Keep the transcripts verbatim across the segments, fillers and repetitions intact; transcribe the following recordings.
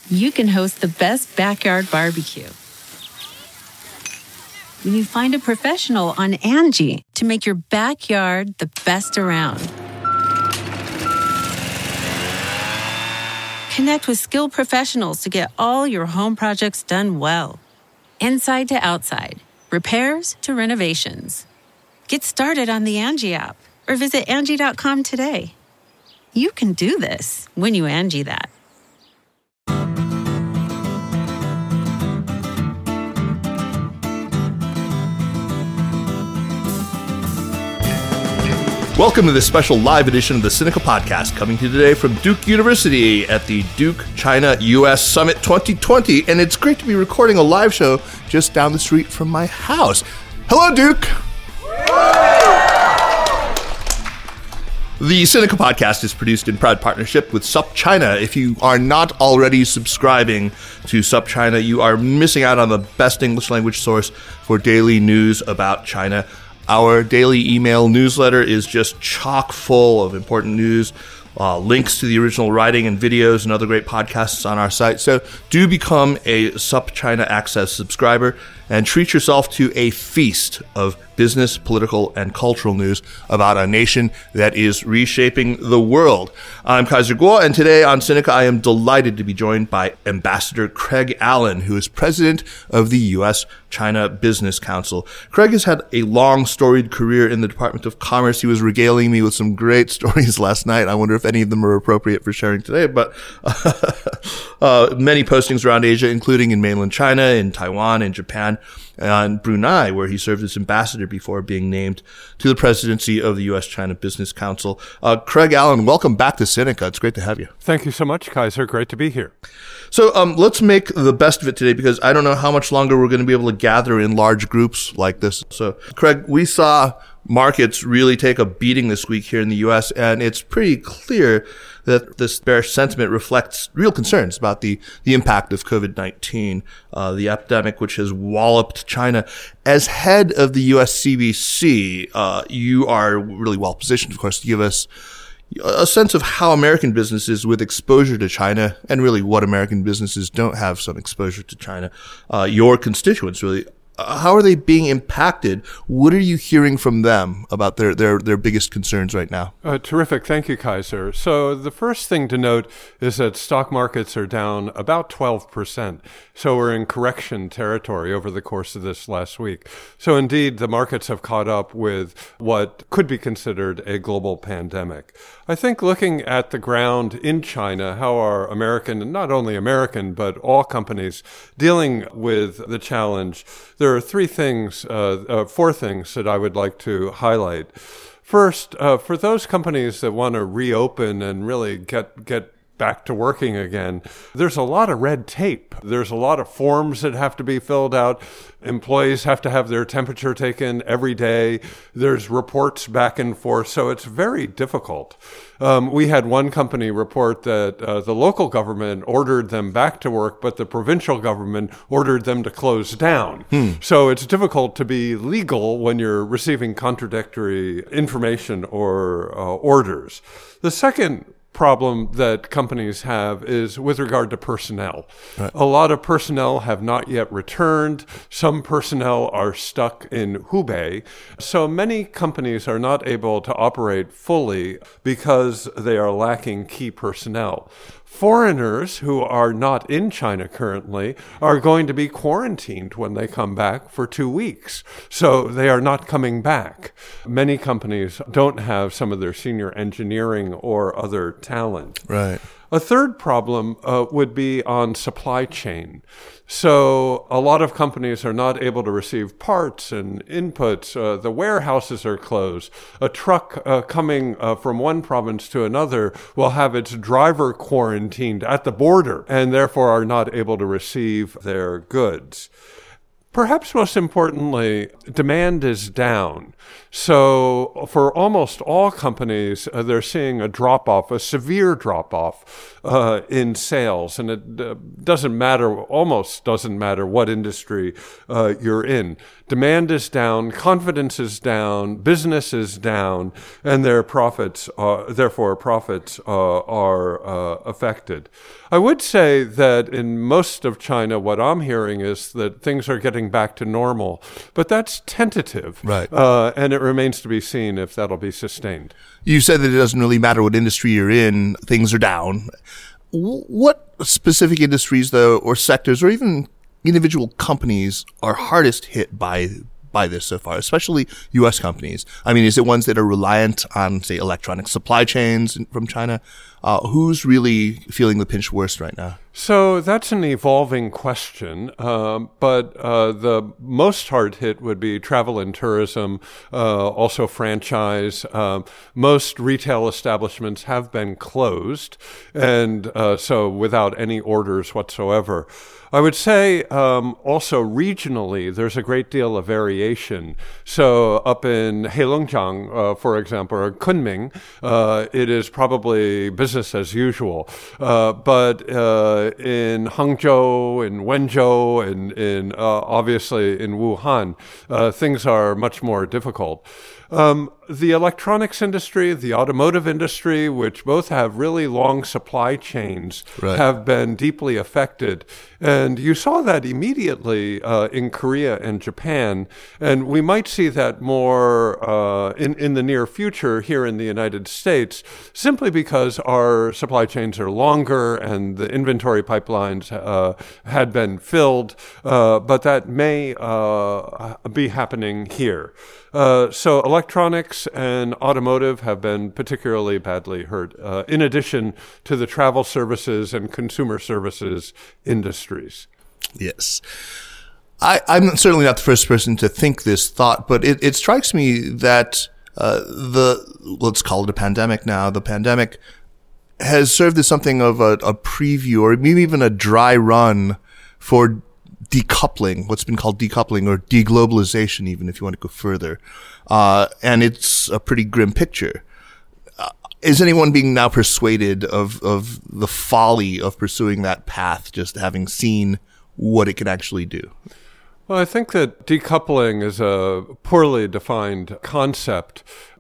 you can host the best backyard barbecue. When you find a professional on Angie to make your backyard the best around. Connect with skilled professionals to get all your home projects done well. Inside to outside, repairs to renovations. Get started on the Angie app or visit Angie dot com today. You can do this when you Angie that. Welcome to this special live edition of the Sinica Podcast, coming to you today from Duke University at the Duke China U S Summit twenty twenty. And it's great to be recording a live show just down the street from my house. Hello, Duke! The Sinica Podcast is produced in proud partnership with SupChina. If you are not already subscribing to SupChina, you are missing out on the best English language source for daily news about China. Our daily email newsletter is just chock full of important news, uh, links to the original writing and videos and other great podcasts on our site. So do become a SupChina Access subscriber and treat yourself to a feast of business, political, and cultural news about a nation that is reshaping the world. I'm Kaiser Kuo, and today on Sinica, I am delighted to be joined by Ambassador Craig Allen, who is president of the U S China Business Council. Craig has had a long, storied career in the Department of Commerce. He was regaling me with some great stories last night. I wonder if any of them are appropriate for sharing today, but uh, many postings around Asia, including in mainland China, in Taiwan, in Japan, and Brunei, where he served as ambassador before being named to the presidency of the U S China Business Council. Uh, Craig Allen, welcome back to Sinica. It's great to have you. Thank you so much, Kaiser. Great to be here. So um, let's make the best of it today, because I don't know how much longer we're going to be able to gather in large groups like this. So, Craig, we saw markets really take a beating this week here in the U S, and it's pretty clear that this bearish sentiment reflects real concerns about the, the impact of COVID nineteen, uh, the epidemic which has walloped China. As head of the U S C B C, uh, you are really well positioned, of course, to give us a sense of how American businesses with exposure to China, and really what American businesses don't have some exposure to China, uh, your constituents really, uh, how are they being impacted? What are you hearing from them about their, their, their biggest concerns right now? Uh, terrific. Thank you, Kaiser. So the first thing to note is that stock markets are down about twelve percent. So we're in correction territory over the course of this last week. So indeed, the markets have caught up with what could be considered a global pandemic. I think looking at the ground in China, how are American, and not only American, but all companies dealing with the challenge, there are three things, uh, uh, four things that I would like to highlight. First, uh, for those companies that want to reopen and really get get back to working again, there's a lot of red tape. There's a lot of forms that have to be filled out. Employees have to have their temperature taken every day. There's reports back and forth, so it's very difficult. Um, we had one company report that uh, the local government ordered them back to work, but the provincial government ordered them to close down. Hmm. So it's difficult to be legal when you're receiving contradictory information or uh, orders. The second problem that companies have is with regard to personnel. Right. A lot of personnel have not yet returned. Some personnel are stuck in Hubei. So many companies are not able to operate fully because they are lacking key personnel. Foreigners who are not in China currently are going to be quarantined when they come back for two weeks. So they are not coming back. Many companies don't have some of their senior engineering or other talent. Right. A third problem uh, would be on supply chain. So a lot of companies are not able to receive parts and inputs. Uh, the warehouses are closed. A truck uh, coming uh, from one province to another will have its driver quarantined at the border and therefore are not able to receive their goods. perhaps most importantly, demand is down. So for almost all companies, uh, they're seeing a drop-off, a severe drop-off uh, in sales. And it uh, doesn't matter, almost doesn't matter what industry uh, you're in. Demand is down, confidence is down, business is down, and their profits, are, therefore profits uh, are uh, affected. I would say that in most of China, what I'm hearing is that things are getting back to normal, but that's tentative. Right. Uh, and it remains to be seen if that'll be sustained. You said that it doesn't really matter what industry you're in, things are down. What specific industries, though, or sectors, or even individual companies are hardest hit by by this so far, especially U S companies? I mean, is it ones that are reliant on, say, electronic supply chains from China? Uh, who's really feeling the pinch worst right now? So that's an evolving question, um, but uh, the most hard hit would be travel and tourism, uh, also franchise. Uh, most retail establishments have been closed, and uh, so without any orders whatsoever. I would say um, also regionally, there's a great deal of variation. So up in Heilongjiang, uh, for example, or Kunming, uh, it is probably business as usual. Uh, but uh, in Hangzhou, in Wenzhou, and in uh, obviously in Wuhan, uh, things are much more difficult. Um, the electronics industry, the automotive industry, which both have really long supply chains, right, have been deeply affected. And you saw that immediately uh, in Korea and Japan. And we might see that more uh, in, in the near future here in the United States, simply because our supply chains are longer and the inventory pipelines uh, had been filled. Uh, but that may uh, be happening here. Uh, so electronics and automotive have been particularly badly hurt, uh, in addition to the travel services and consumer services industries. Yes. I, I'm certainly not the first person to think this thought, but it, it strikes me that uh, the, let's call it a pandemic now, the pandemic has served as something of a, a preview or maybe even a dry run for decoupling, what's been called decoupling or deglobalization, even if you want to go further. Uh, and it's a pretty grim picture. Uh, is anyone being now persuaded of, of the folly of pursuing that path, just having seen what it can actually do? Well, I think that decoupling is a poorly defined concept.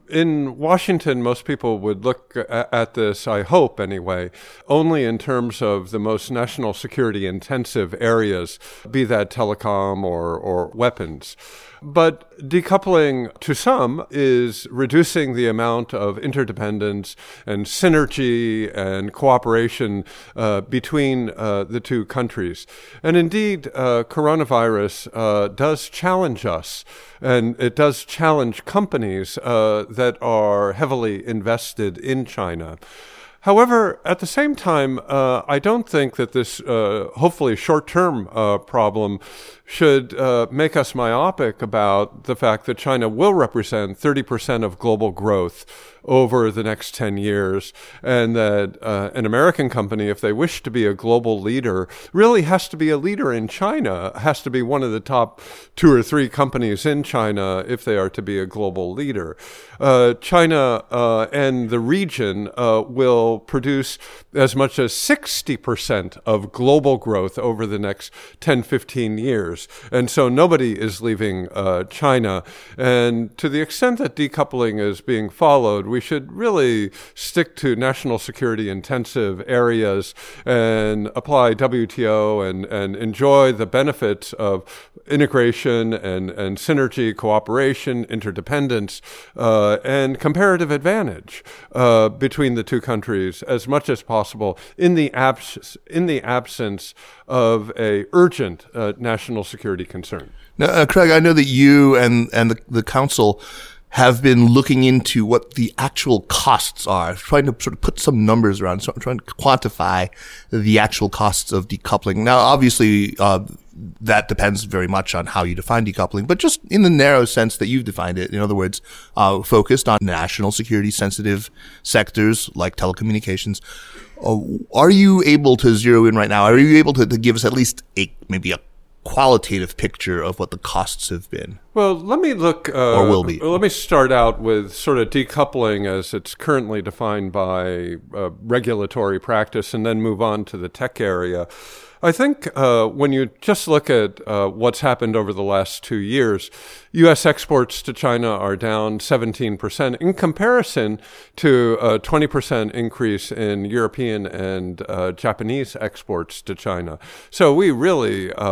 In Washington, most people would look at this, I hope anyway, only in terms of the most national security intensive areas, be that telecom or, or weapons. But decoupling to some is reducing the amount of interdependence and synergy and cooperation uh, between uh, the two countries. And indeed, uh, coronavirus uh, does challenge us, and it does challenge companies uh, that are heavily invested in China. However, at the same time, uh, I don't think that this uh, hopefully short-term uh, problem should uh, make us myopic about the fact that China will represent thirty percent of global growth over the next ten years, and that uh, an American company, if they wish to be a global leader, really has to be a leader in China, has to be one of the top two or three companies in China if they are to be a global leader. Uh, China uh, and the region uh, will produce as much as sixty percent of global growth over the next ten, fifteen years. And so nobody is leaving uh, China. And to the extent that decoupling is being followed, we should really stick to national security intensive areas and apply W T O and, and enjoy the benefits of integration and, and synergy, cooperation, interdependence, uh, and comparative advantage uh, between the two countries as much as possible in the abs- in the absence of a urgent uh, national security concern. Now, uh, Craig, I know that you and, and the, the council have been looking into what the actual costs are, trying to sort of put some numbers around, so trying to quantify the actual costs of decoupling. Now, obviously, uh, that depends very much on how you define decoupling, but just in the narrow sense that you've defined it, in other words, uh, focused on national security sensitive sectors like telecommunications. Uh, are you able to zero in right now? Are you able to, to give us at least a, maybe a qualitative picture of what the costs have been? Well, let me look, uh, or will be. Let me start out with sort of decoupling as it's currently defined by uh, regulatory practice, and then move on to the tech area. I think uh, when you just look at uh, what's happened over the last two years, U S exports to China are down seventeen percent in comparison to a twenty percent increase in European and uh, Japanese exports to China. So we really uh,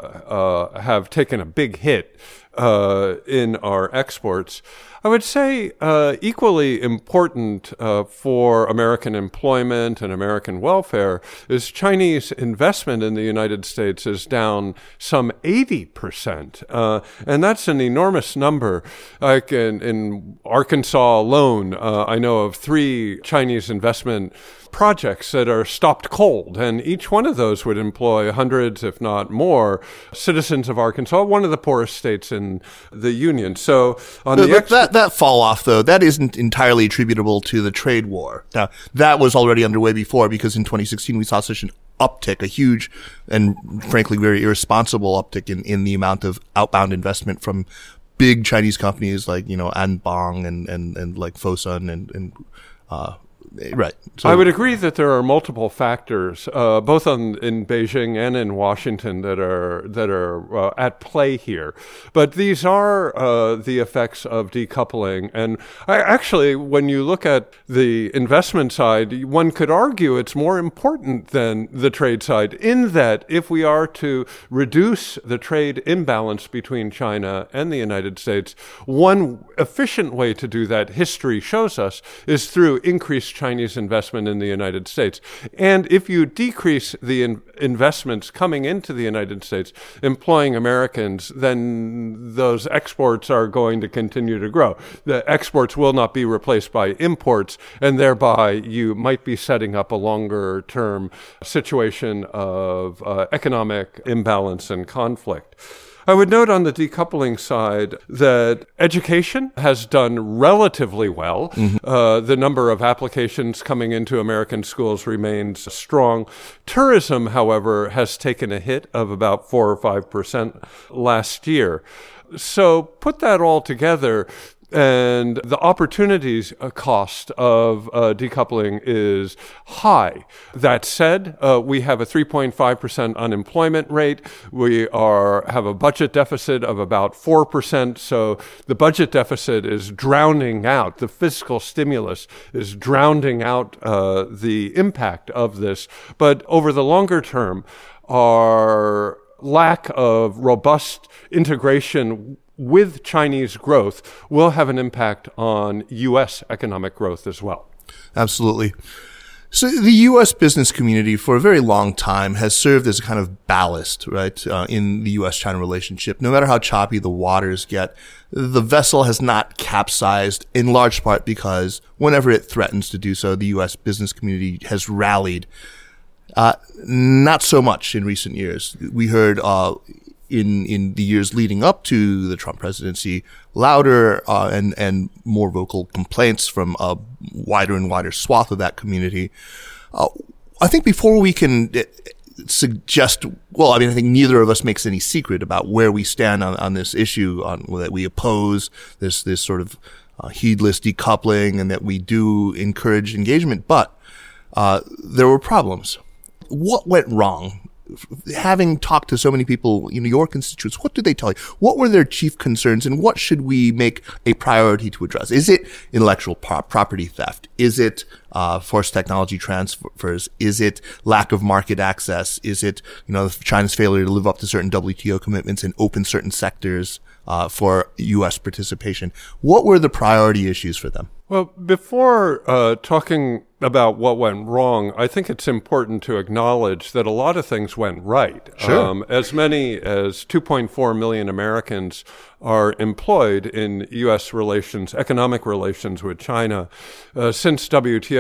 uh, have taken a big hit uh, in our exports. I would say uh, equally important uh, for American employment and American welfare is Chinese investment in the United States is down some eighty percent. Uh, and that's an enormous number. Like in, in Arkansas alone, uh, I know of three Chinese investment projects that are stopped cold, and each one of those would employ hundreds, if not more, citizens of Arkansas, one of the poorest states in the union. So on the, the ex- that that fall off, though, that isn't entirely attributable to the trade war. Now, that was already underway before, because in twenty sixteen we saw such an uptick, a huge and frankly very irresponsible uptick in, in the amount of outbound investment from big Chinese companies like, you know, Anbang and, and, and like Fosun and, and uh right. So, I would agree that there are multiple factors, uh, both on, in Beijing and in Washington, that are that are uh, at play here. But these are uh, the effects of decoupling. And I, actually, when you look at the investment side, one could argue it's more important than the trade side, in that if we are to reduce the trade imbalance between China and the United States, one efficient way to do that, history shows us, is through increased Chinese investment in the United States. And if you decrease the in- investments coming into the United States, employing Americans, then those exports are going to continue to grow. The exports will not be replaced by imports, and thereby you might be setting up a longer-term situation of uh, economic imbalance and conflict. I would note on the decoupling side that education has done relatively well. Mm-hmm. Uh, the number of applications coming into American schools remains strong. Tourism, however, has taken a hit of about four or five percent last year. So put that all together, and the opportunities cost of uh, decoupling is high. That said, uh, we have a three point five percent unemployment rate. We are have a budget deficit of about four percent. So the budget deficit is drowning out, the fiscal stimulus is drowning out uh, the impact of this. But over the longer term, our lack of robust integration with Chinese growth will have an impact on U S economic growth as well. Absolutely. So the U S business community for a very long time has served as a kind of ballast, right, uh, in the U S China relationship. No matter how choppy the waters get, the vessel has not capsized, in large part because whenever it threatens to do so, the U S business community has rallied. Uh, not so much in recent years. We heard, uh, in, in the years leading up to the Trump presidency, louder, uh, and, and more vocal complaints from a wider and wider swath of that community. Uh, I think before we can suggest, well, I mean, I think neither of us makes any secret about where we stand on, on this issue, on that we oppose this, this sort of, uh, heedless decoupling, and that we do encourage engagement, but, uh, there were problems. What went wrong? Having talked to so many people, you know, your constituents, what did they tell you? What were their chief concerns, and what should we make a priority to address? Is it intellectual pro- property theft? Is it uh forced technology transfers? Is it lack of market access? Is it, you know, China's failure to live up to certain W T O commitments and open certain sectors uh for U S participation? What were the priority issues for them? Well, before uh, talking about what went wrong, I think it's important to acknowledge that a lot of things went right. Sure. Um, as many as two point four million Americans are employed in U S relations, economic relations with China. Uh, since W T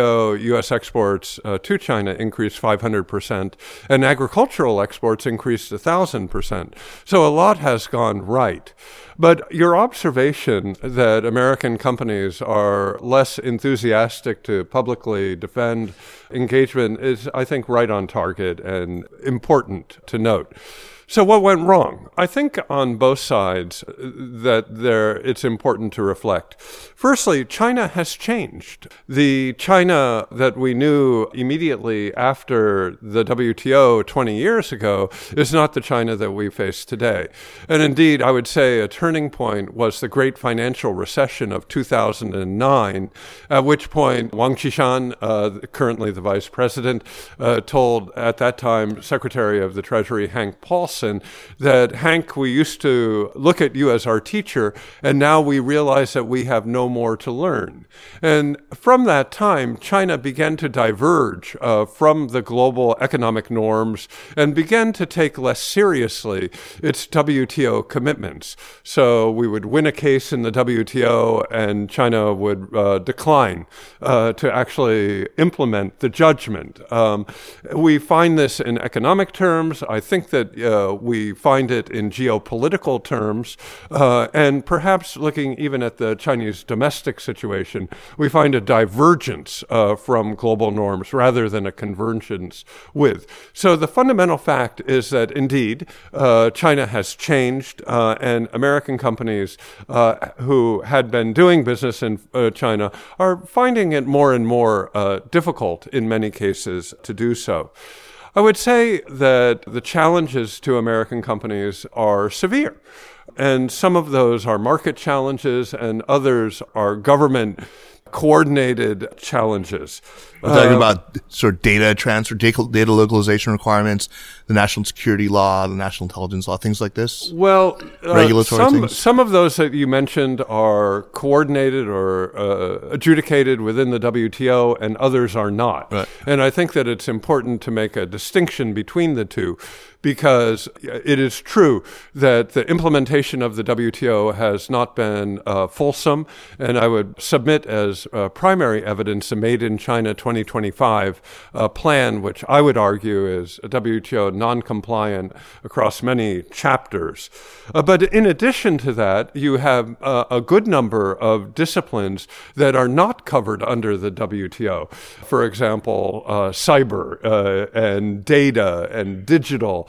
O, U S exports uh, to China increased five hundred percent, and agricultural exports increased one thousand percent. So a lot has gone right. But your observation that American companies are less enthusiastic to publicly defend engagement is, I think, right on target and important to note. So what went wrong? I think on both sides that there it's important to reflect. Firstly, China has changed. The China that we knew immediately after the W T O twenty years ago is not the China that we face today. And indeed, I would say a turning point was the great financial recession of two thousand nine, at which point Wang Qishan, uh, currently the vice president, uh, told at that time Secretary of the Treasury Hank Paulson that, Hank, we used to look at you as our teacher, and now we realize that we have no more to learn. And from that time, China began to diverge uh, from the global economic norms and began to take less seriously its W T O commitments. So we would win a case in the W T O, and China would uh, decline uh, to actually implement the judgment. Um, we find this in economic terms. I think that uh, we find it in geopolitical terms, uh, and perhaps looking even at the Chinese domestic situation, we find a divergence uh, from global norms rather than a convergence with. So the fundamental fact is that indeed uh, China has changed, uh, and American companies uh, who had been doing business in uh, China are finding it more and more uh, difficult in many cases to do so. I would say that the challenges to American companies are severe, and some of those are market challenges and others are government coordinated challenges. We're talking Uh, about sort of data transfer, data, data localization requirements, the national security law, the national intelligence law, things like this. Well, uh, Regulatory some, things? some of those that you mentioned are coordinated or uh, adjudicated within the W T O, and others are not. Right. And I think that it's important to make a distinction between the two, because it is true that the implementation of the W T O has not been uh, fulsome, and I would submit as uh, primary evidence a Made in China twenty twenty-five uh, plan, which I would argue is a W T O non-compliant across many chapters. Uh, but in addition to that, you have uh, a good number of disciplines that are not covered under the W T O. For example, uh, cyber uh, and data and digital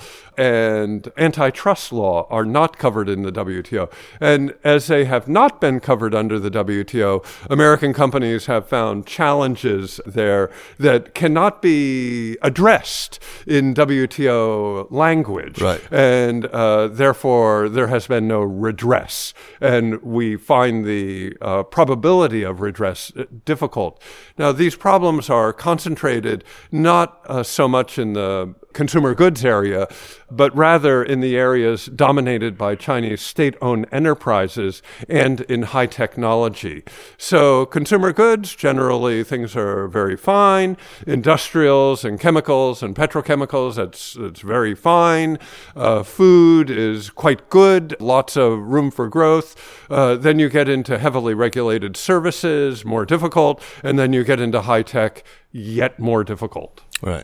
and antitrust law are not covered in the W T O. And as they have not been covered under the W T O, American companies have found challenges there that cannot be addressed in W T O language. Right. And uh, therefore, there has been no redress. And we find the uh, probability of redress difficult. Now, these problems are concentrated not uh, so much in the consumer goods area, but rather in the areas dominated by Chinese state-owned enterprises and in high technology. So consumer goods, generally things are very fine. Industrials and chemicals and petrochemicals, that's, that's very fine. Uh, food is quite good, lots of room for growth. Uh, then you get into heavily regulated services, more difficult, and then you get into high tech, yet more difficult. Right.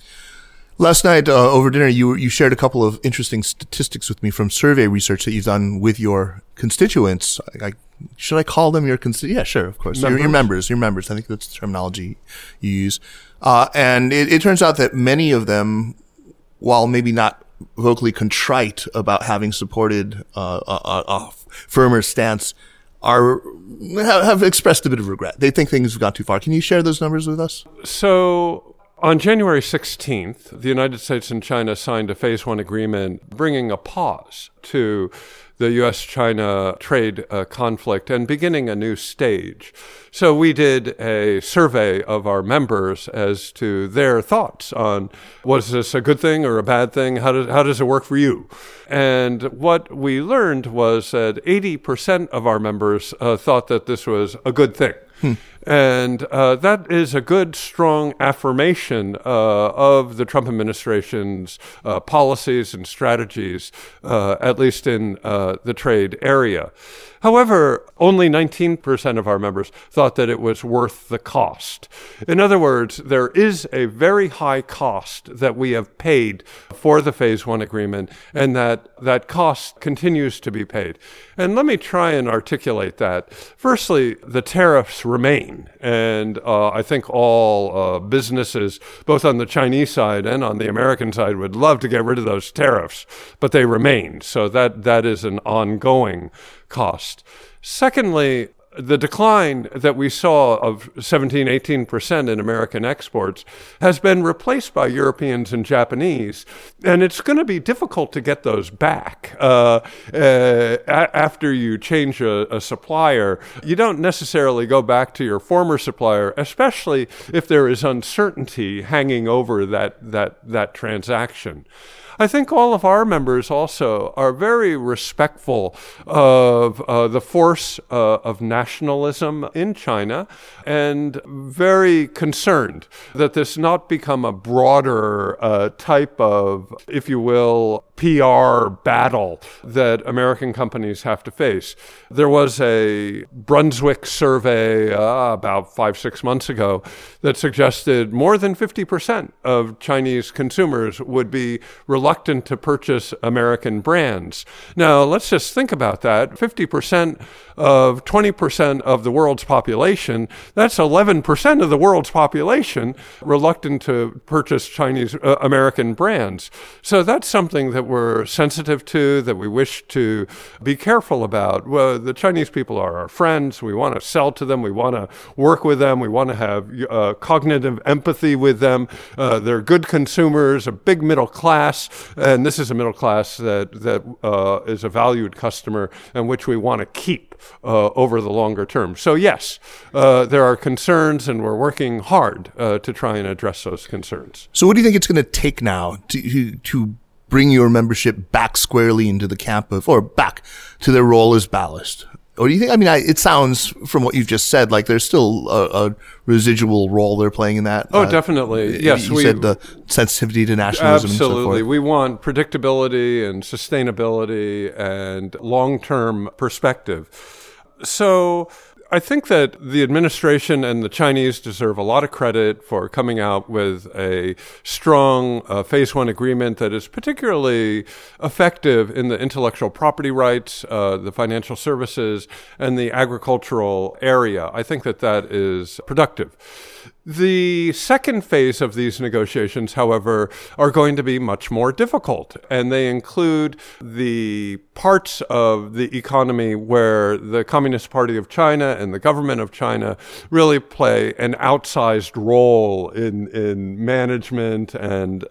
Last night uh, over dinner, you you shared a couple of interesting statistics with me from survey research that you've done with your constituents. I, I, should I call them your constituents? Yeah, sure, of course. Your, your members, your members. I think that's the terminology you use. Uh, and it, it turns out that many of them, while maybe not vocally contrite about having supported uh, a, a, a firmer stance, are have, have expressed a bit of regret. They think things have gone too far. Can you share those numbers with us? So on January sixteenth, the United States and China signed a Phase One agreement bringing a pause to the U S China trade uh, conflict and beginning a new stage. So we did a survey of our members as to their thoughts on, was this a good thing or a bad thing? How does, how does it work for you? And what we learned was that eighty percent of our members uh, thought that this was a good thing. Hmm. And uh, that is a good, strong affirmation uh, of the Trump administration's uh, policies and strategies, uh, at least in uh, the trade area. However, only nineteen percent of our members thought that it was worth the cost. In other words, there is a very high cost that we have paid for the Phase One agreement, and that that cost continues to be paid. And let me try and articulate that. Firstly, the tariffs remain, and uh, I think all uh, businesses, both on the Chinese side and on the American side, would love to get rid of those tariffs, but they remain. So that that is an ongoing cost. Secondly, the decline that we saw of seventeen, eighteen percent in American exports has been replaced by Europeans and Japanese, and it's going to be difficult to get those back. Uh, uh, a- after you change a, a supplier, you don't necessarily go back to your former supplier, especially if there is uncertainty hanging over that, that, that transaction. I think all of our members also are very respectful of uh, the force uh, of nationalism in China and very concerned that this not become a broader uh, type of, if you will, P R battle that American companies have to face. There was a Brunswick survey uh, about five, six months ago that suggested more than fifty percent of Chinese consumers would be reluctant to purchase American brands. Now, let's just think about that. fifty percent of twenty percent of the world's population, that's eleven percent of the world's population reluctant to purchase Chinese uh, American brands. So that's something that we're sensitive to, that we wish to be careful about. Well, the Chinese people are our friends. We want to sell to them. We want to work with them. We want to have uh, cognitive empathy with them. Uh, they're good consumers, a big middle class, and this is a middle class that, that uh, is a valued customer and which we want to keep uh, over the longer term. So yes, uh, there are concerns, and we're working hard uh, to try and address those concerns. So what do you think it's going to take now to to bring your membership back squarely into the camp of, or back to their role as ballast? Or do you think, I mean, I, it sounds from what you've just said, like there's still a, a residual role they're playing in that. Oh, uh, definitely. Yes. You we, said the sensitivity to nationalism absolutely. and so forth. We want predictability and sustainability and long-term perspective. So I think that the administration and the Chinese deserve a lot of credit for coming out with a strong uh, Phase One agreement that is particularly effective in the intellectual property rights, uh, the financial services, and the agricultural area. I think that that is productive. The second phase of these negotiations, however, are going to be much more difficult, and they include the parts of the economy where the Communist Party of China and the government of China really play an outsized role in, in management and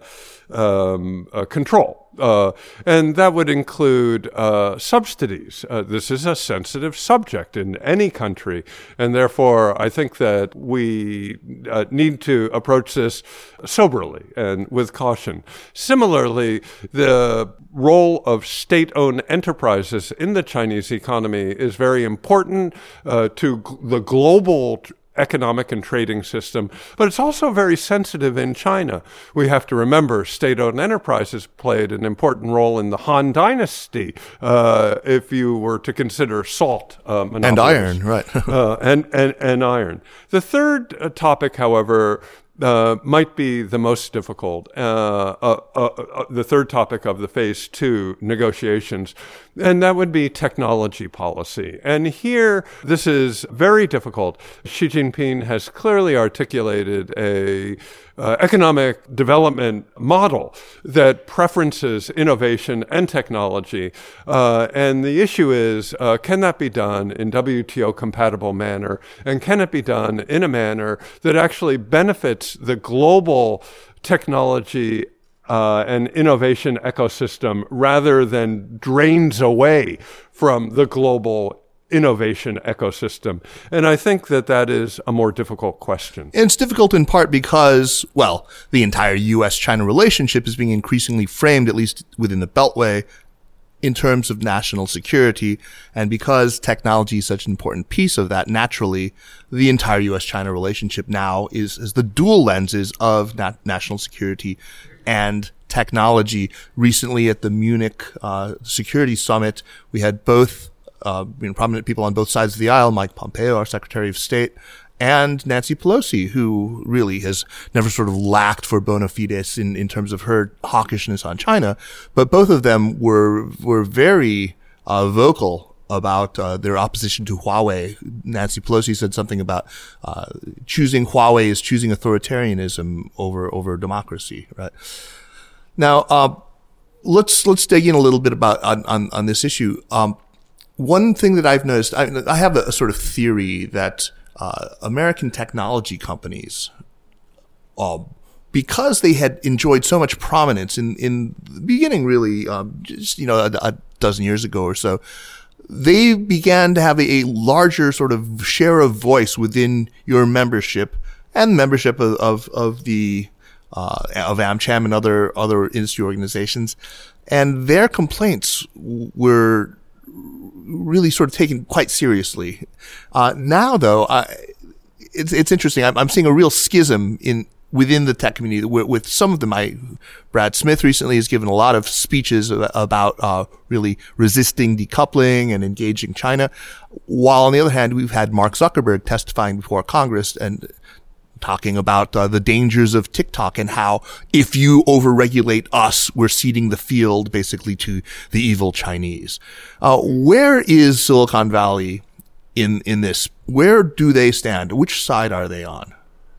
um, uh, control. Uh, and that would include uh, subsidies. Uh, this is a sensitive subject in any country, and therefore I think that we uh, need to approach this soberly and with caution. Similarly, the role of state-owned enterprises in the Chinese economy is very important uh, to g- the global tr- economic and trading system, but it's also very sensitive in China. We have to remember state-owned enterprises played an important role in the Han Dynasty, uh, if you were to consider salt uh, monopolies. And iron, right. uh, and, and, and iron. The third uh, topic, however, Uh, might be the most difficult, uh, uh, uh, uh, the third topic of the phase two negotiations, and that would be technology policy. And here, this is very difficult. Xi Jinping has clearly articulated a uh, economic development model that preferences innovation and technology. Uh, and the issue is, uh, can that be done in W T O-compatible manner? And can it be done in a manner that actually benefits the global technology uh, and innovation ecosystem rather than drains away from the global innovation ecosystem? And I think that that is a more difficult question. And it's difficult in part because, well, the entire U S China relationship is being increasingly framed, at least within the Beltway, in terms of national security. And because technology is such an important piece of that, naturally, the entire U S China relationship now is, is the dual lenses of nat- national security and technology. Recently at the Munich uh, Security Summit, we had both uh, you know, prominent people on both sides of the aisle, Mike Pompeo, our Secretary of State, and Nancy Pelosi, who really has never sort of lacked for bona fides in, in terms of her hawkishness on China. But both of them were were very uh, vocal about uh, their opposition to Huawei. Nancy Pelosi said something about uh, choosing Huawei is choosing authoritarianism over over democracy. Right now, uh, let's let's dig in a little bit about on on, on this issue. Um, one thing that I've noticed, I, I have a, a sort of theory that Uh, American technology companies, uh, because they had enjoyed so much prominence in, in the beginning, really, um, just, you know, a, a dozen years ago or so, they began to have a, a larger sort of share of voice within your membership and membership of, of, of the, uh, of AmCham and other, other industry organizations. And their complaints were really sort of taken quite seriously. Uh, now though, I, it's, it's interesting. I'm, I'm seeing a real schism in, within the tech community with, with some of them. I, Brad Smith recently has given a lot of speeches about, uh, really resisting decoupling and engaging China. While on the other hand, we've had Mark Zuckerberg testifying before Congress and talking about uh, the dangers of TikTok and how if you overregulate us, we're ceding the field basically to the evil Chinese. Uh, where is Silicon Valley in, in this? Where do they stand? Which side are they on?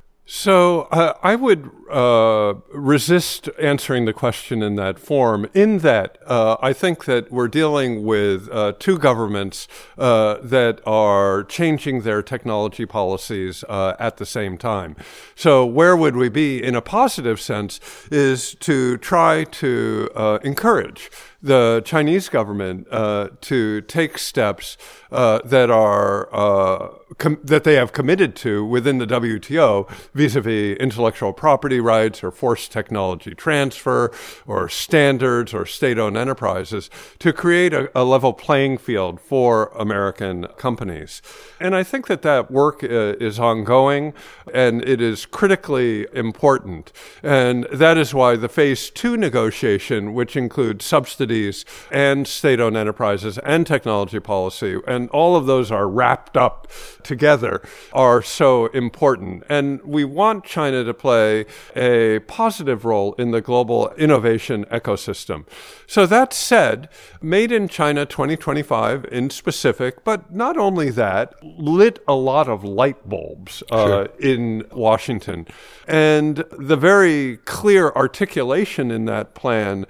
So uh, I would uh, resist answering the question in that form, in that uh, I think that we're dealing with uh, two governments uh, that are changing their technology policies uh, at the same time. So where would we be in a positive sense is to try to uh, encourage the Chinese government uh, to take steps uh, that are uh, com- that they have committed to within the W T O vis-a-vis intellectual property rights or forced technology transfer or standards or state-owned enterprises to create a, a level playing field for American companies. And I think that that work uh, is ongoing and it is critically important. And that is why the phase two negotiation, which includes subsidies and state-owned enterprises and technology policy, and all of those are wrapped up together, are so important. And we want China to play a positive role in the global innovation ecosystem. So that said, Made in China twenty twenty-five in specific, but not only that, lit a lot of light bulbs uh, sure. in Washington. And the very clear articulation in that plan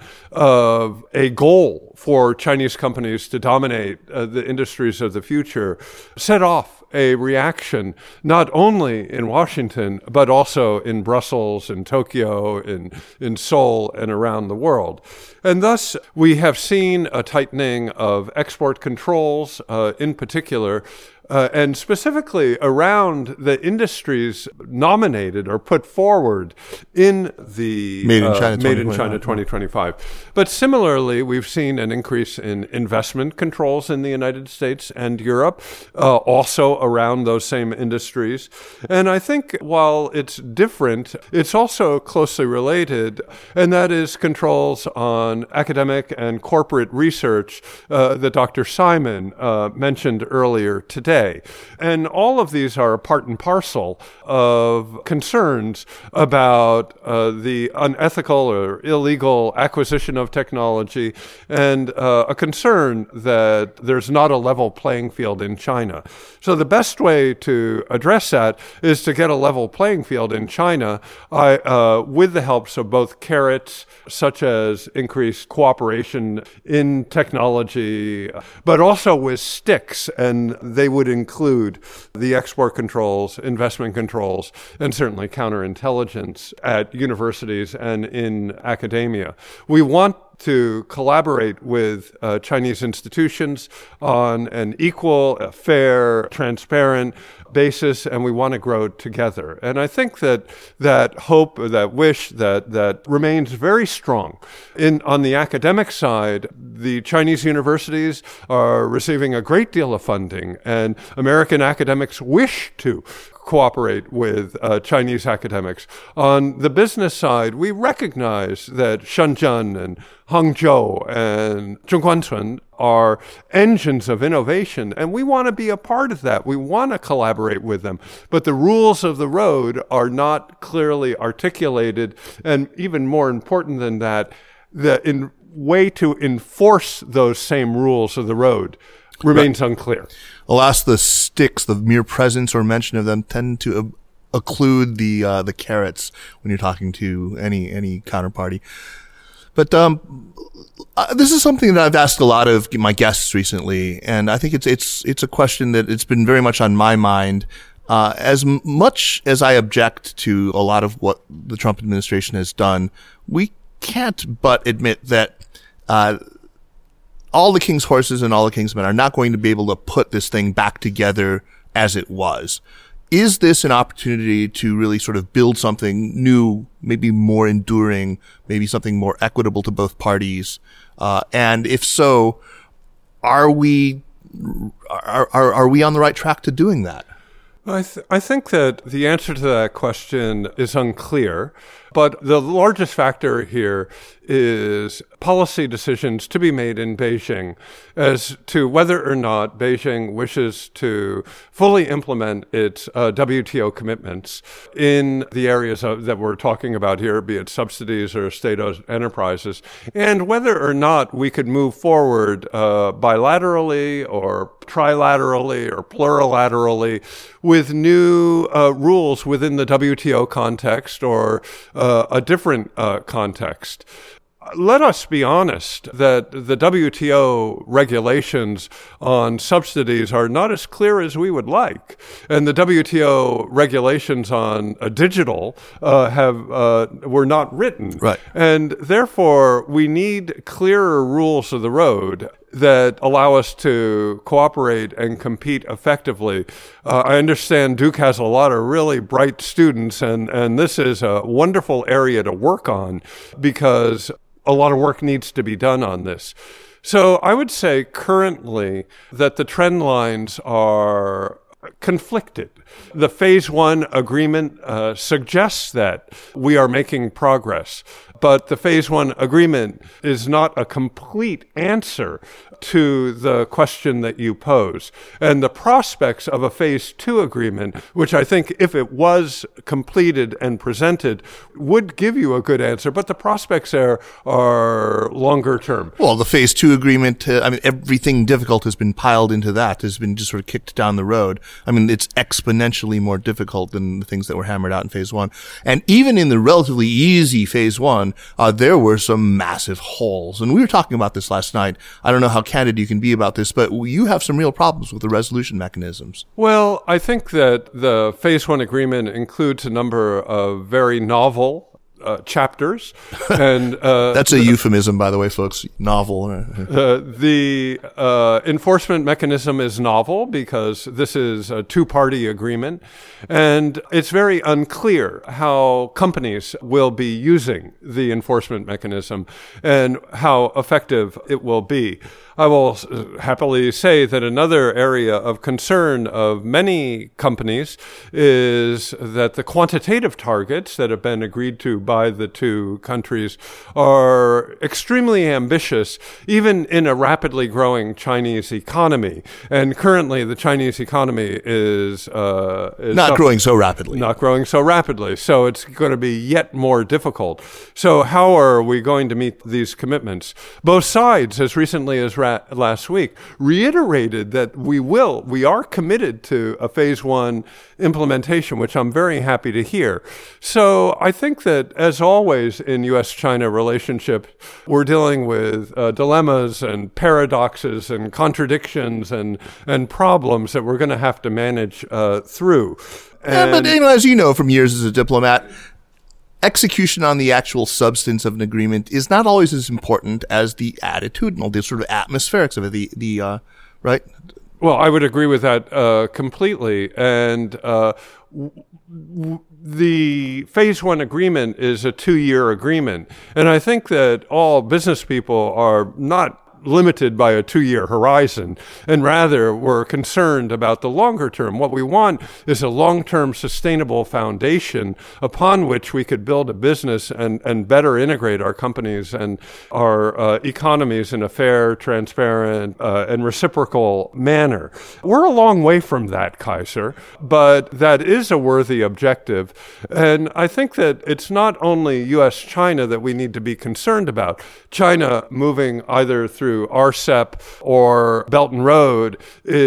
of a goal for Chinese companies to dominate uh, the industries of the future set off a reaction not only in Washington, but also in Brussels, in Tokyo, in, in Seoul, and around the world. And thus, we have seen a tightening of export controls, uh, in particular, Uh, and specifically around the industries nominated or put forward in the Made in China, uh, Made in China twenty twenty-five. But similarly, we've seen an increase in investment controls in the United States and Europe, uh, also around those same industries. And I think while it's different, it's also closely related, and that is controls on academic and corporate research uh, that Doctor Simon uh, mentioned earlier today. And all of these are part and parcel of concerns about uh, the unethical or illegal acquisition of technology and uh, a concern that there's not a level playing field in China. So the best way to address that is to get a level playing field in China I, uh, with the helps of both carrots, such as increased cooperation in technology, but also with sticks, and they would include the export controls, investment controls, and certainly counterintelligence at universities and in academia. We want to collaborate with uh, Chinese institutions on an equal, fair, transparent basis, and we want to grow together. And I think that that hope, that wish, that that remains very strong. In on the academic side, the Chinese universities are receiving a great deal of funding, and American academics wish to cooperate with uh, Chinese academics. On the business side, we recognize that Shenzhen and Hangzhou and Zhongguancun are engines of innovation, and we want to be a part of that. We want to collaborate with them. But the rules of the road are not clearly articulated, and even more important than that, the in way to enforce those same rules of the road remains right. unclear. Alas, the sticks, the mere presence or mention of them, tend to uh, occlude the uh, the carrots when you're talking to any any counterparty. But um, uh, this is something that I've asked a lot of my guests recently, and I think it's it's it's a question that it's been very much on my mind. Uh, as m- much as I object to a lot of what the Trump administration has done, we can't but admit that uh, all the king's horses and all the king's men are not going to be able to put this thing back together as it was. Is this an opportunity to really sort of build something new, maybe more enduring, maybe something more equitable to both parties? Uh, and if so, are we, are, are, are we on the right track to doing that? I, th- I think that the answer to that question is unclear, but the largest factor here is policy decisions to be made in Beijing as to whether or not Beijing wishes to fully implement its uh, W T O commitments in the areas of, that we're talking about here, be it subsidies or state-owned enterprises, and whether or not we could move forward uh, bilaterally or trilaterally or plurilaterally with new uh, rules within the W T O context or uh, a different uh, context. Let us be honest that the W T O regulations on subsidies are not as clear as we would like. And the W T O regulations on uh, digital uh, have uh, were not written. Right. And therefore, we need clearer rules of the road that allow us to cooperate and compete effectively. Uh, I understand Duke has a lot of really bright students, and, and this is a wonderful area to work on because a lot of work needs to be done on this. So I would say currently that the trend lines are conflicted. The phase one agreement uh, suggests that we are making progress, but the phase one agreement is not a complete answer to the question that you pose. And the prospects of a phase two agreement, which I think if it was completed and presented, would give you a good answer, but the prospects there are longer term. Well, the phase two agreement, uh, I mean, everything difficult has been piled into that, has been just sort of kicked down the road. I mean, it's exponentially more difficult than the things that were hammered out in phase one. And even in the relatively easy phase one, uh, there were some massive holes. And we were talking about this last night. I don't know how candid you can be about this, but you have some real problems with the resolution mechanisms. Well, I think that the phase one agreement includes a number of very novel Uh, chapters, and uh, that's a euphemism, by the way, folks. Novel. uh, the uh, enforcement mechanism is novel because this is a two-party agreement, and it's very unclear how companies will be using the enforcement mechanism and how effective it will be. I will happily say that another area of concern of many companies is that the quantitative targets that have been agreed to by the two countries are extremely ambitious, even in a rapidly growing Chinese economy. And currently, the Chinese economy is, uh, is not growing so rapidly. Not growing so rapidly. So it's going to be yet more difficult. So how are we going to meet these commitments? Both sides, as recently as last week, reiterated that we will, we are committed to a phase one implementation, which I'm very happy to hear. So I think that, as always in U S China relationships, we're dealing with uh, dilemmas and paradoxes and contradictions and, and problems that we're going to have to manage uh, through. And, yeah, but you know, as you know from years as a diplomat, execution on the actual substance of an agreement is not always as important as the attitudinal, the sort of atmospherics of it, the, the, uh, right? Well, I would agree with that uh, completely. And uh, w- w- the phase one agreement is a two-year agreement. And I think that all business people are not limited by a two-year horizon, and rather we're concerned about the longer term. What we want is a long-term sustainable foundation upon which we could build a business and, and better integrate our companies and our uh, economies in a fair, transparent, uh, and reciprocal manner. We're a long way from that, Kaiser, but that is a worthy objective. And I think that it's not only U S China that we need to be concerned about. China moving either through R C E P or Belt and Road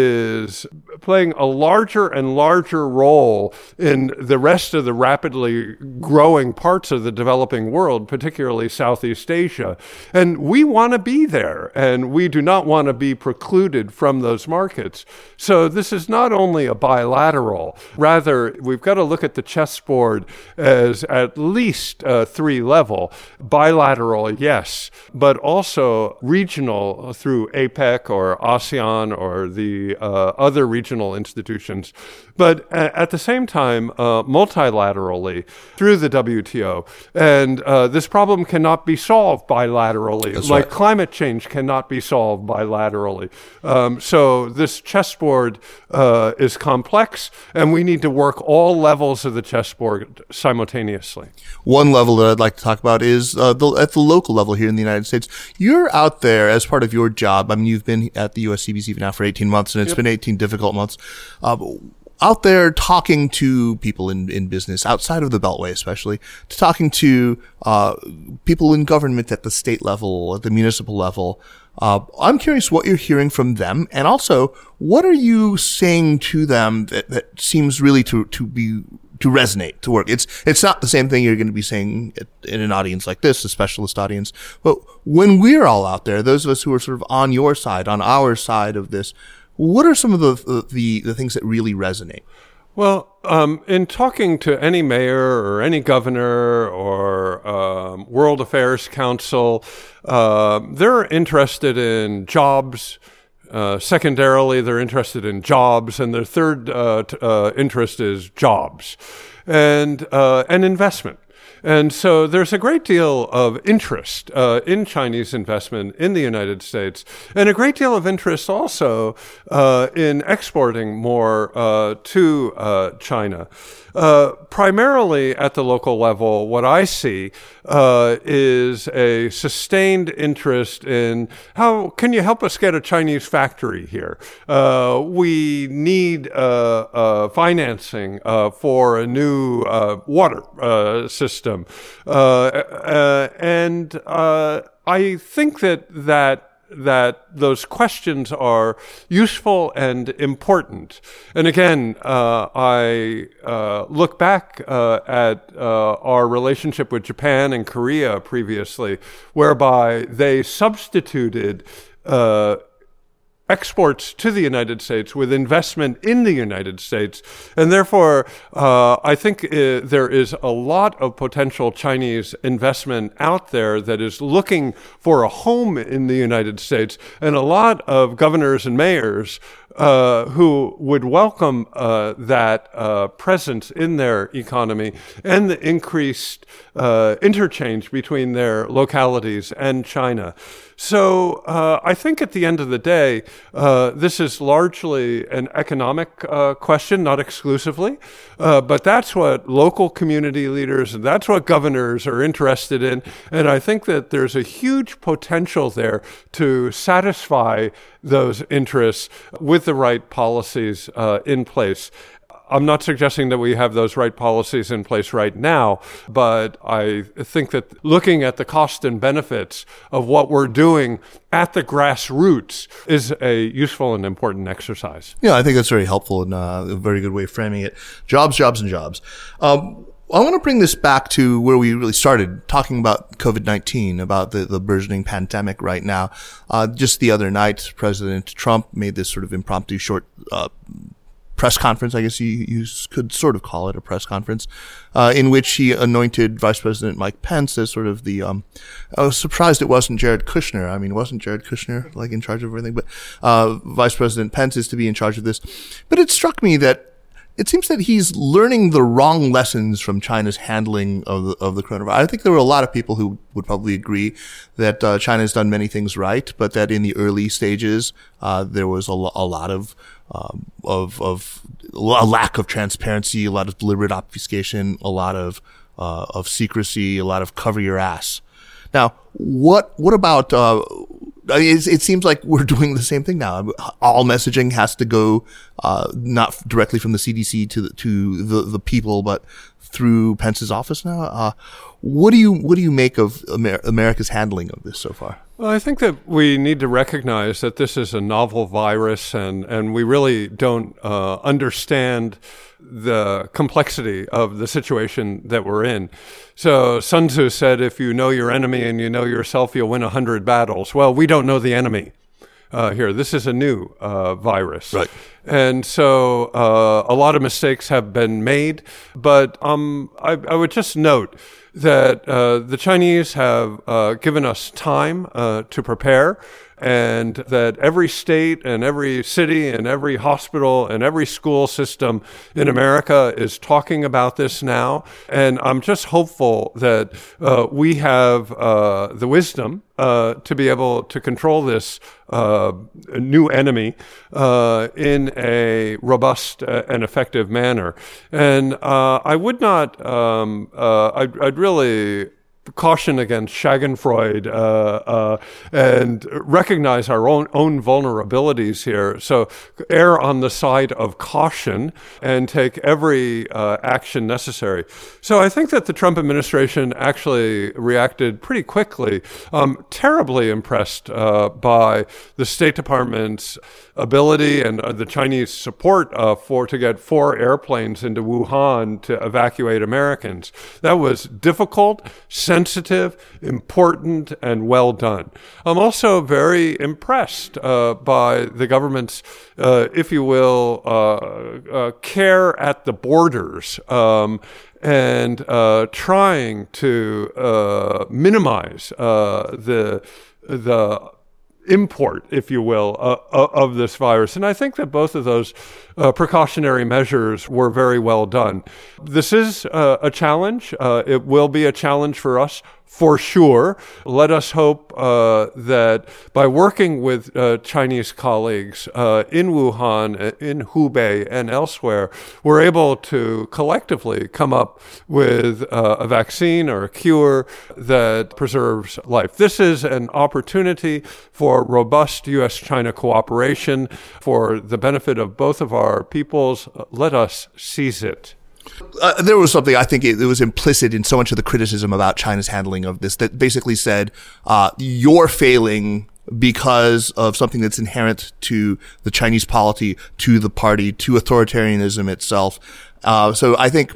is playing a larger and larger role in the rest of the rapidly growing parts of the developing world, particularly Southeast Asia. And we want to be there, and we do not want to be precluded from those markets. So this is not only a bilateral, rather we've got to look at the chessboard as at least uh, three level. Bilateral, yes, but also regional through APEC or ASEAN or the uh, other regional institutions, but a- at the same time, uh, multilaterally through the W T O. And uh, this problem cannot be solved bilaterally, That's like right. climate change cannot be solved bilaterally. Um, so this chessboard uh, is complex, and we need to work all levels of the chessboard simultaneously. One level that I'd like to talk about is uh, the, at the local level here in the United States. You're out there as part of your job. I mean, you've been at the U S C B C now for eighteen months, and it's Yep. been eighteen difficult months. Uh, out there talking to people in, in business, outside of the Beltway especially, to talking to uh, people in government at the state level, at the municipal level. Uh, I'm curious what you're hearing from them, and also what are you saying to them that, that seems really to, to be to resonate, to work. It's it's not the same thing you're going to be saying in an audience like this, a specialist audience. But when we're all out there, those of us who are sort of on your side, on our side of this, what are some of the the, the things that really resonate? Well, um, in talking to any mayor or any governor or um, World Affairs Council, uh, they're interested in jobs. Uh, secondarily, they're interested in jobs, and their third uh, t- uh, interest is jobs and uh, and investment. And so there's a great deal of interest uh, in Chinese investment in the United States, and a great deal of interest also uh, in exporting more uh, to uh, China. Uh, primarily at the local level, what I see uh, is a sustained interest in how can you help us get a Chinese factory here? Uh, we need uh, uh, financing uh, for a new uh, water uh, system. Uh, uh, and uh, I think that that that those questions are useful and important. And again, uh, I uh, look back uh, at uh, our relationship with Japan and Korea previously, whereby they substituted uh, exports to the United States with investment in the United States. And therefore, uh, I think uh, there is a lot of potential Chinese investment out there that is looking for a home in the United States, and a lot of governors and mayors uh, who would welcome uh, that uh, presence in their economy and the increased uh, interchange between their localities and China. So uh, I think at the end of the day, uh, this is largely an economic uh, question, not exclusively, uh, but that's what local community leaders and that's what governors are interested in. And I think that there's a huge potential there to satisfy those interests with the right policies uh, in place. I'm not suggesting that we have those right policies in place right now, but I think that looking at the cost and benefits of what we're doing at the grassroots is a useful and important exercise. Yeah, I think that's very helpful and uh, a very good way of framing it. Jobs, jobs, and jobs. Um, I want to bring this back to where we really started, talking about COVID nineteen, about the, the burgeoning pandemic right now. Uh, just the other night, President Trump made this sort of impromptu short uh press conference, I guess you, you could sort of call it a press conference, uh, in which he anointed Vice President Mike Pence as sort of the, um, I was surprised it wasn't Jared Kushner. I mean, wasn't Jared Kushner like in charge of everything, but, uh, Vice President Pence is to be in charge of this. But it struck me that it seems that he's learning the wrong lessons from China's handling of the, of the coronavirus. I think there were a lot of people who would probably agree that uh, China has done many things right, but that in the early stages, uh, there was a, lo- a lot of, um, of, of a lack of transparency, a lot of deliberate obfuscation, a lot of, uh, of secrecy, a lot of cover your ass. Now, what, what about, uh, It, it seems like we're doing the same thing now. All messaging has to go, uh, not directly from the C D C to the, to the, the people, but through Pence's office now. Uh, what do you, what do you make of Amer- America's handling of this so far? Well, I think that we need to recognize that this is a novel virus, and, and we really don't uh, understand the complexity of the situation that we're in. So Sun Tzu said, if you know your enemy and you know yourself, you'll win a hundred battles. Well, we don't know the enemy uh, here. This is a new uh, virus. Right. And so uh, a lot of mistakes have been made. But um, I, I would just note that uh, the Chinese have uh, given us time uh, to prepare, and that every state and every city and every hospital and every school system in America is talking about this now. And I'm just hopeful that uh, we have uh, the wisdom uh, to be able to control this uh, new enemy uh, in a robust uh, and effective manner. And uh, I would not, um, uh, I'd, I'd really caution against Schadenfreude uh, uh, and recognize our own own vulnerabilities here. So err on the side of caution and take every uh, action necessary. So I think that the Trump administration actually reacted pretty quickly. Um, terribly impressed uh, by the State Department's ability and uh, the Chinese support uh, for to get four airplanes into Wuhan to evacuate Americans. That was difficult, sensitive, important, and well done. I'm also very impressed uh, by the government's, uh, if you will, uh, uh, care at the borders um, and uh, trying to uh, minimize uh, the the import, if you will, uh, of this virus. And I think that both of those uh, precautionary measures were very well done. This is uh, a challenge. Uh, it will be a challenge for us, for sure. Let us hope uh, that by working with uh, Chinese colleagues uh, in Wuhan, in Hubei, and elsewhere, we're able to collectively come up with uh, a vaccine or a cure that preserves life. This is an opportunity for robust U S China cooperation for the benefit of both of our peoples. Let us seize it. Uh, there was something, I think it, it was implicit in so much of the criticism about China's handling of this that basically said, uh, you're failing because of something that's inherent to the Chinese polity, to the party, to authoritarianism itself. Uh, so I think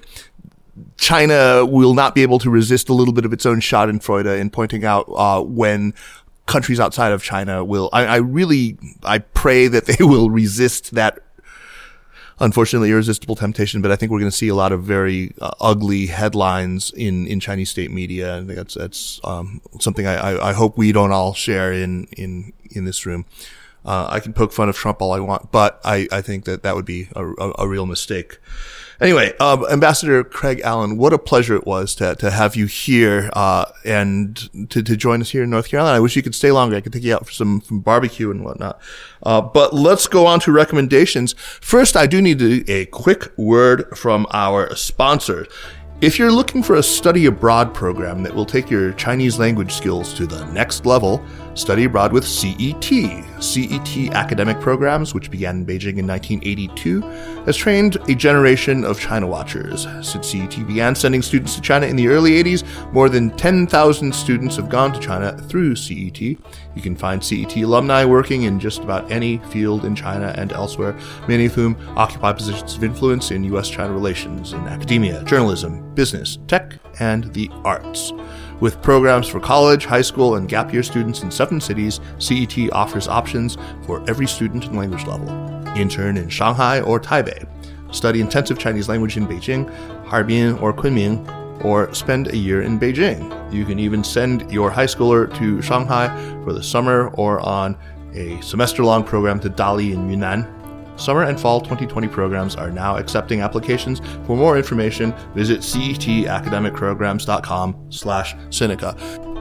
China will not be able to resist a little bit of its own Schadenfreude in pointing out, uh, when countries outside of China will, I, I really, I pray that they will resist that unfortunately irresistible temptation, but I think we're going to see a lot of very uh, ugly headlines in, in Chinese state media. I think that's, that's, um, something I, I, I hope we don't all share in, in, in this room. Uh, I can poke fun of Trump all I want, but I, I think that that would be a, a, a real mistake. Anyway, um, Ambassador Craig Allen, what a pleasure it was to, to have you here, uh, and to, to join us here in North Carolina. I wish you could stay longer. I could take you out for some, some barbecue and whatnot. Uh, but let's go on to recommendations. First, I do need to, a quick word from our sponsors. If you're looking for a study abroad program that will take your Chinese language skills to the next level, study abroad with C E T. C E T Academic Programs, which began in Beijing in nineteen eighty-two, has trained a generation of China watchers. Since C E T began sending students to China in the early eighties, more than ten thousand students have gone to China through C E T. You can find C E T alumni working in just about any field in China and elsewhere, many of whom occupy positions of influence in U S China relations, in academia, journalism, business, tech, and the arts. With programs for college, high school, and gap year students in seven cities, C E T offers options for every student and language level. intern in Shanghai or Taipei, study intensive Chinese language in Beijing, Harbin, or Kunming, or spend a year in Beijing. You can even send your high schooler to Shanghai for the summer or on a semester-long program to Dali in Yunnan. Summer and fall twenty twenty programs are now accepting applications. For more information, visit cetacademicprograms.com slash Sinica.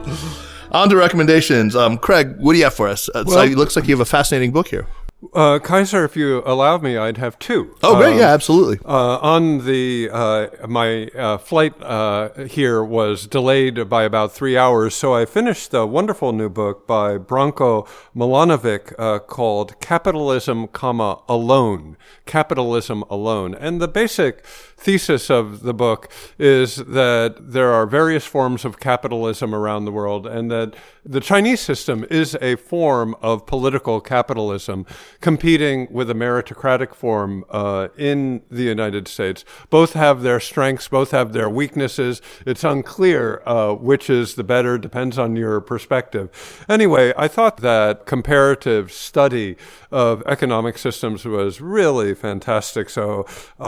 On to recommendations. Um, Craig, what do you have for us? Uh, well, so it looks like you have a fascinating book here. Uh, Kaiser, if you allow me, I'd have two. Oh, great. Um, yeah, absolutely. Uh, on the, uh, my uh, flight uh, here was delayed by about three hours, so I finished a wonderful new book by Branko Milanovic uh, called Capitalism, comma, Alone. Capitalism Alone. And the basic thesis of the book is that there are various forms of capitalism around the world, and that the Chinese system is a form of political capitalism competing with a meritocratic form uh, in the United States. Both have their strengths, both have their weaknesses. It's unclear uh, which is the better, depends on your perspective. Anyway, I thought that comparative study of economic systems was really fantastic, so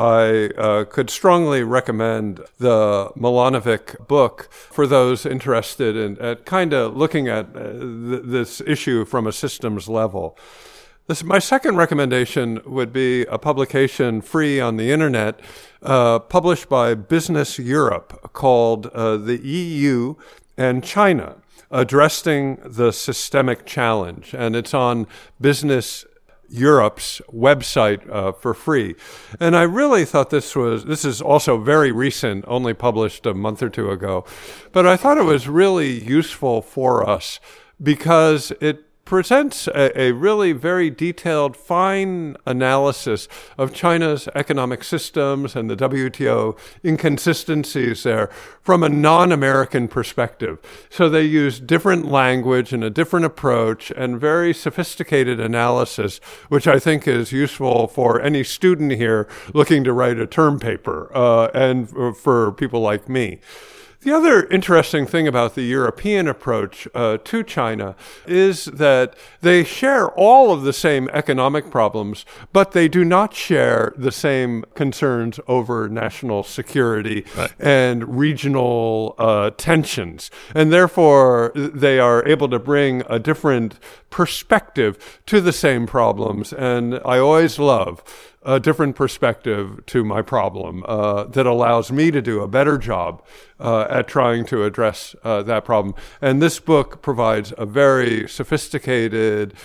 I uh, could strongly recommend the Milanovic book for those interested in at kind of looking at uh, th- this issue from a systems level. This, my second recommendation would be a publication free on the internet, uh, published by Business Europe, called uh, The E U and China, Addressing the Systemic Challenge. And it's on Business Europe's website uh, for free. And I really thought this was, this is also very recent, only published a month or two ago, but I thought it was really useful for us because it presents a, a really very detailed, fine analysis of China's economic systems and the W T O inconsistencies there from a non-American perspective. So they use different language and a different approach and very sophisticated analysis, which I think is useful for any student here looking to write a term paper uh, and for people like me. The other interesting thing about the European approach uh, to China is that they share all of the same economic problems, but they do not share the same concerns over national security right. and regional uh, tensions. And therefore, they are able to bring a different perspective to the same problems. And I always love a different perspective to my problem uh, that allows me to do a better job uh, at trying to address uh, that problem. And this book provides a very sophisticated,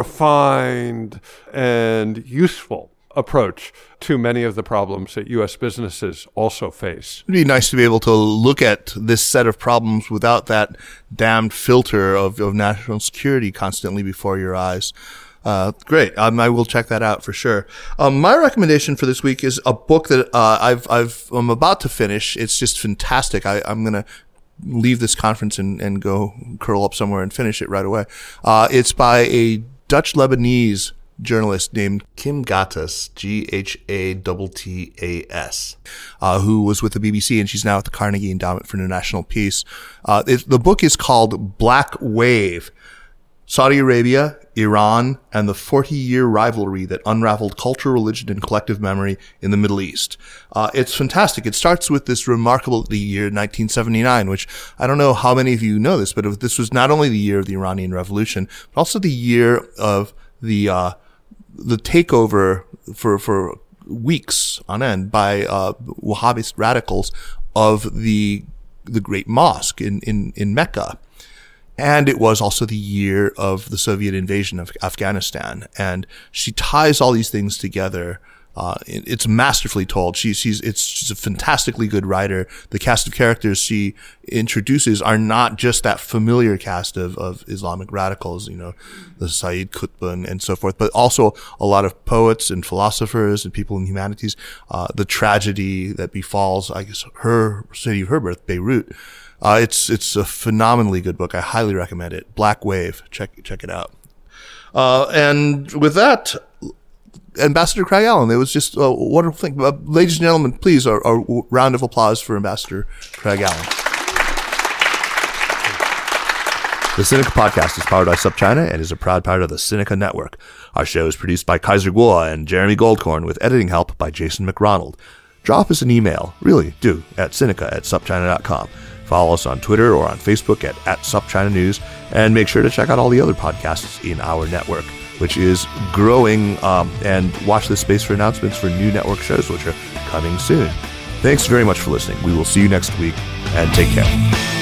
refined, and useful approach to many of the problems that U S businesses also face. It'd be nice to be able to look at this set of problems without that damned filter of, of national security constantly before your eyes. Uh, great. Um, I will check that out for sure. Um, my recommendation for this week is a book that, uh, I've, I've, I'm about to finish. It's just fantastic. I, I'm going to leave this conference and, and go curl up somewhere and finish it right away. Uh, it's by a Dutch Lebanese journalist named Kim Ghattas, G H A T T A S, uh, who was with the B B C, and she's now at the Carnegie Endowment for International Peace. Uh, it, the book is called Black Wave: Saudi Arabia, Iran, and the forty-year rivalry that unraveled culture, religion, and collective memory in the Middle East. Uh, it's fantastic. It starts with this remarkable year, nineteen seventy-nine, which I don't know how many of you know this, but this was not only the year of the Iranian Revolution, but also the year of the uh, the takeover for for weeks on end by uh, Wahhabist radicals of the the Great Mosque in in in Mecca. And it was also the year of the Soviet invasion of Afghanistan. And she ties all these things together. Uh, it, it's masterfully told. She, she's, it's, she's a fantastically good writer. The cast of characters she introduces are not just that familiar cast of, of Islamic radicals, you know, the Sayyid Qutb and, and so forth, but also a lot of poets and philosophers and people in humanities. Uh, the tragedy that befalls, I guess, her city of her birth, Beirut. Uh, it's, it's a phenomenally good book. I highly recommend it. Black Wave. Check, check it out. Uh, and with that, Ambassador Craig Allen, it was just a wonderful thing. Uh, ladies and gentlemen, please, a, a round of applause for Ambassador Craig Allen. The Sinica Podcast is powered by SupChina and is a proud part of the Sinica Network. Our show is produced by Kaiser Kuo and Jeremy Goldkorn with editing help by Jason McRonald. Drop us an email, really do, at Sinica at supchina dot com. Follow us on Twitter or on Facebook at, at SupChina News, and make sure to check out all the other podcasts in our network, which is growing, um, and watch this space for announcements for new network shows, which are coming soon. Thanks very much for listening. We will see you next week, and take care.